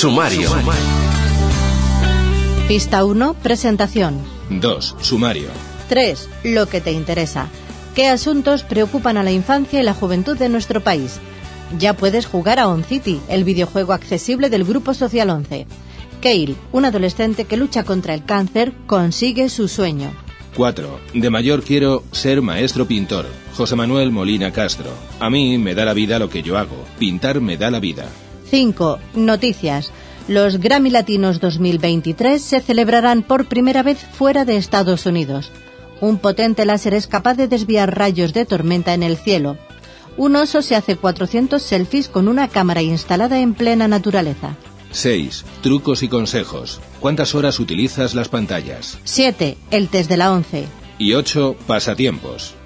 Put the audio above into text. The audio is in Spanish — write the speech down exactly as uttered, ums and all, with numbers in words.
Sumario. Pista uno, presentación. dos. Sumario. tres. Lo que te interesa. ¿Qué asuntos preocupan a la infancia y la juventud de nuestro país? Ya puedes jugar a OnCity, el videojuego accesible del Grupo Social once. Kale, un adolescente que lucha contra el cáncer, consigue su sueño. cuatro. De mayor quiero ser maestro pintor. José Manuel Molina Castro. A mí me da la vida lo que yo hago. Pintar me da la vida. cinco. Noticias. Los Grammy Latinos dos mil veintitrés se celebrarán por primera vez fuera de Estados Unidos. Un potente láser es capaz de desviar rayos de tormenta en el cielo. Un oso se hace cuatrocientos selfies con una cámara instalada en plena naturaleza. seis. Trucos y consejos. ¿Cuántas horas utilizas las pantallas? siete. El test de la once. Y ocho. Pasatiempos.